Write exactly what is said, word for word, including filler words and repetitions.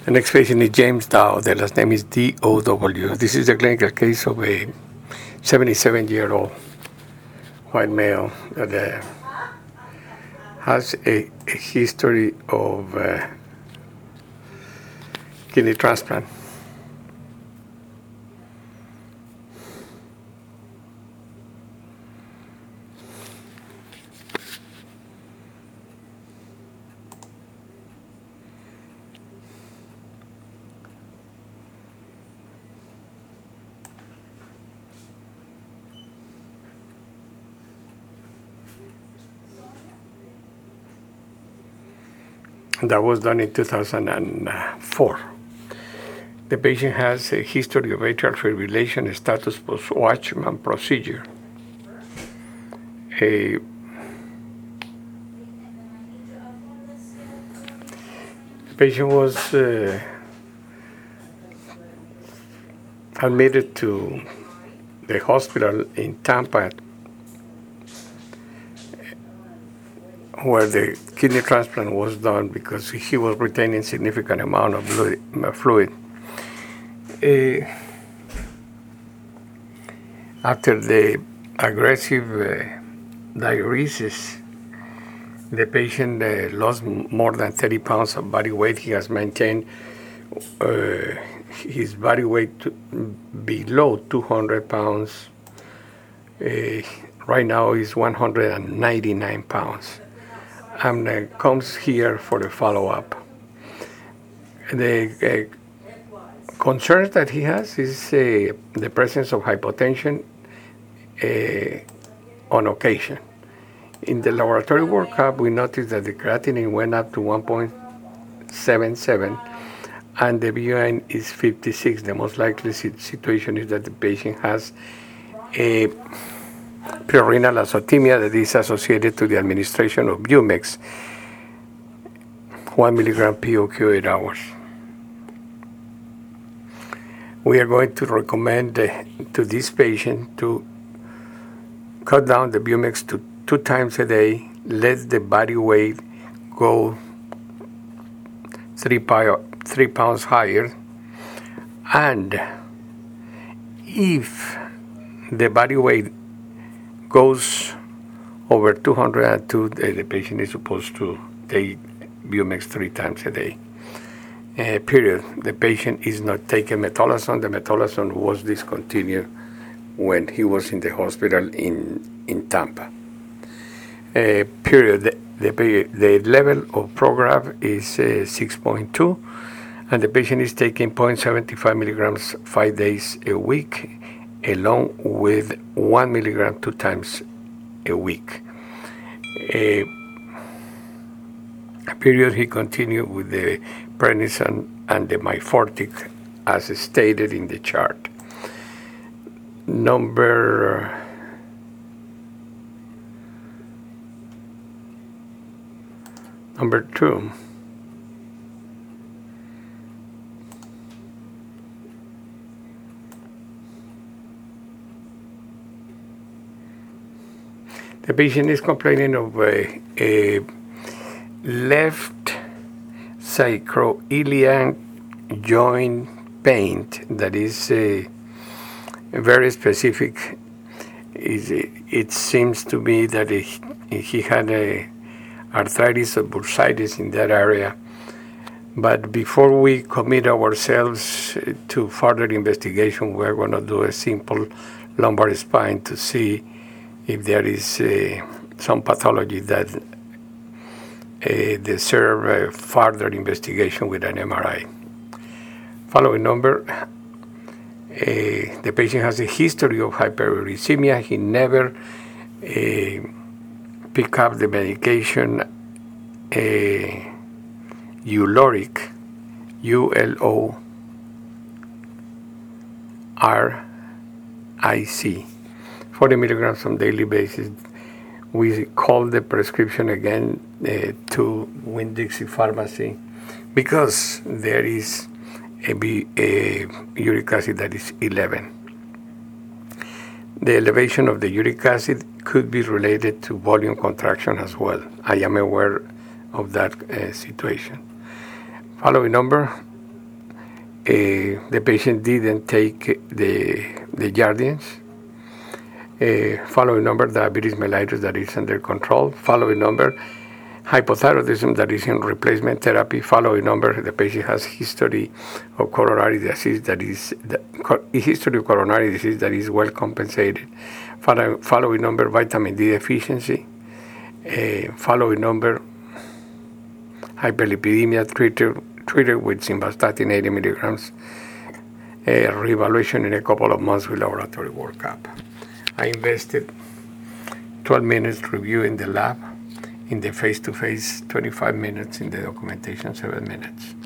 The next patient is James Dow. The last name is D O W. This is a clinical case of a seventy-seven-year-old white male that uh, has a, a history of uh, kidney transplant. That was done in two thousand four. The patient has a history of atrial fibrillation, status post-Watchman procedure. A the patient was uh, admitted to the hospital in Tampa, where the kidney transplant was done because he was retaining significant amount of fluid. Uh, after the aggressive uh, diuresis, the patient uh, lost more than thirty pounds of body weight. He has maintained uh, his body weight to below two hundred pounds. Uh, right now is one hundred ninety-nine pounds. And uh, comes here for a follow-up. The uh, concerns that he has is uh, the presence of hypotension uh, on occasion. In the laboratory workup, we noticed that the creatinine went up to one point seven seven, and the B U N is fifty-six. The most likely situation is that the patient has a prerenal azotemia that is associated to the administration of Bumex, one milligram P O Q eight hours. We are going to recommend uh, to this patient to cut down the Bumex to two times a day, let the body weight go three, pi- three pounds higher, and if the body weight goes over two hundred two, the patient is supposed to take Bumex three times a day. Uh, period. The patient is not taking metolazone. The metolazone was discontinued when he was in the hospital in, in Tampa. Uh, period. The, the, the level of Prograf is uh, six point two, and the patient is taking zero point seven five milligrams five days a week, along with one milligram two times a week. A period, he continued with the prednisone and the Myfortic as stated in the chart. Number number two. The patient is complaining of a, a left sacroiliac joint pain that is uh, very specific. It, it seems to me that he, he had a arthritis or bursitis in that area. But before we commit ourselves to further investigation, we're going to do a simple lumbar spine to see if there is uh, some pathology that uh, deserve uh, further investigation with an M R I. Following number, uh, the patient has a history of hyperuricemia. He never uh, picked up the medication uh, Uloric, U L O R I C, forty milligrams on daily basis. We call the prescription again uh, to Winn-Dixie Pharmacy because there is a, B, a uric acid that is eleven. The elevation of the uric acid could be related to volume contraction as well. I am aware of that uh, situation. Following number, the patient didn't take the the Jardiance. Uh, following number, diabetes mellitus that is under control. Following number, hypothyroidism that is in replacement therapy. Following number, the patient has history of coronary disease that is the history of coronary disease that is well compensated. Follow, following number, vitamin D deficiency. Uh, following number, hyperlipidemia treated treated with simvastatin eighty milligrams. Uh, reevaluation in a couple of months with laboratory workup. I invested twelve minutes reviewing the lab, in the face-to-face twenty-five minutes, in the documentation seven minutes.